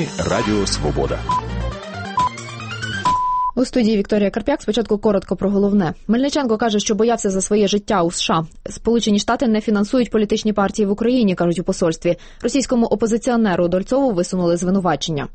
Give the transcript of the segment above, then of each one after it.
Новини Радіо Свобода. У студії Вікторія Карп'як. Спочатку коротко про головне. Мельниченко каже, що боявся за своє життя у США. Сполучені Штати не фінансують політичні партії в Україні, кажуть у посольстві. Російському опозиціонеру Удальцову висунули звинувачення.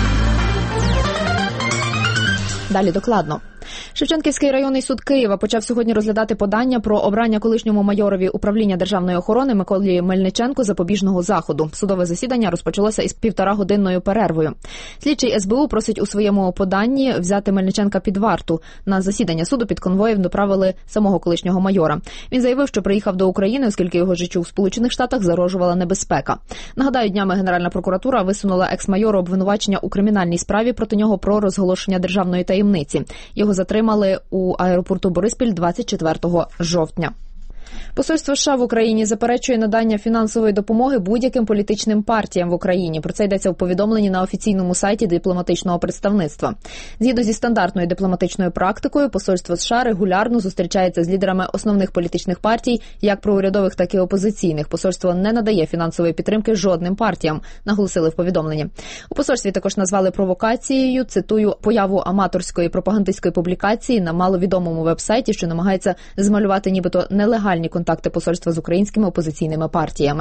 Далі докладно. Шевченківський районний суд Києва почав сьогодні розглядати подання про обрання колишньому майорові управління державної охорони Миколі Мельниченку запобіжного заходу. Судове засідання розпочалося із 1,5-годинною перервою. Слідчий СБУ просить у своєму поданні взяти Мельниченка під варту. На засідання суду під конвоєм доправили самого колишнього майора. Він заявив, що приїхав до України, оскільки його життю в Сполучених Штатах загрожувала небезпека. Нагадаю, днями Генеральна прокуратура висунула екс-майору обвинувачення у кримінальній справі проти нього про розголошення державної таємниці. Його затримали у аеропорту Бориспіль 24 жовтня. Посольство США в Україні заперечує надання фінансової допомоги будь-яким політичним партіям в Україні. Про це йдеться в повідомленні на офіційному сайті дипломатичного представництва. Згідно зі стандартною дипломатичною практикою, посольство США регулярно зустрічається з лідерами основних політичних партій, як проурядових, так і опозиційних. Посольство не надає фінансової підтримки жодним партіям, наголосили в повідомленні. У посольстві також назвали провокацією, цитую, появу аматорської пропагандистської публікації на маловідомому веб-сайті, що намагається змалювати нібито нелегальні контакти посольства з українськими опозиційними партіями.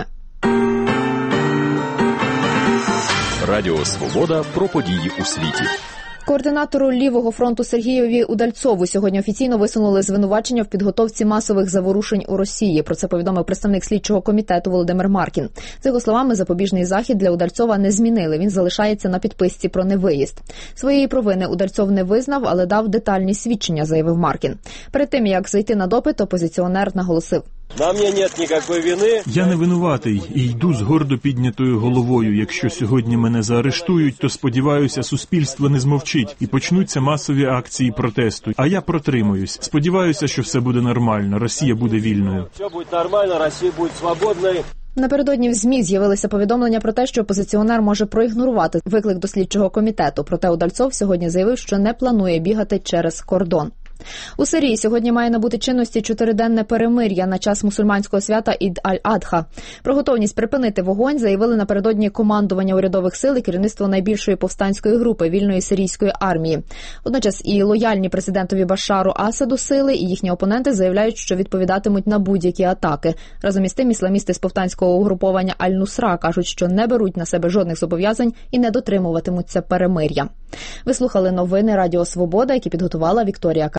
Радіо Свобода про події у світі. Координатору Лівого фронту Сергієві Удальцову сьогодні офіційно висунули звинувачення в підготовці масових заворушень у Росії. Про це повідомив представник слідчого комітету Володимир Маркін. За його словами, запобіжний захід для Удальцова не змінили. Він залишається на підписці про невиїзд. Своєї провини Удальцов не визнав, але дав детальні свідчення, заявив Маркін. Перед тим, як зайти на допит, опозиціонер наголосив. Я не винуватий і йду з гордо піднятою головою. Якщо сьогодні мене заарештують, то, сподіваюся, суспільство не змовчить і почнуться масові акції протесту. А я протримуюсь. Сподіваюся, що все буде нормально, Росія буде вільною. Все буде нормально, Росія буде свободною. Напередодні в ЗМІ з'явилися повідомлення про те, що опозиціонер може проігнорувати виклик до слідчого комітету. Проте Удальцов сьогодні заявив, що не планує бігати через кордон. У Сирії сьогодні має набути чинності 4-денне перемир'я на час мусульманського свята Ід-аль-Адха. Про готовність припинити вогонь заявили напередодні командування урядових сил і керівництво найбільшої повстанської групи вільної сирійської армії. Водночас і лояльні президентові Башару Асаду сили і їхні опоненти заявляють, що відповідатимуть на будь-які атаки. Разом із тим, ісламісти з повстанського угруповання Аль-Нусра кажуть, що не беруть на себе жодних зобов'язань і не дотримуватимуться перемир'я. Ви слухали новини Радіо Свобода, які підготувала Вікторія Карп'як.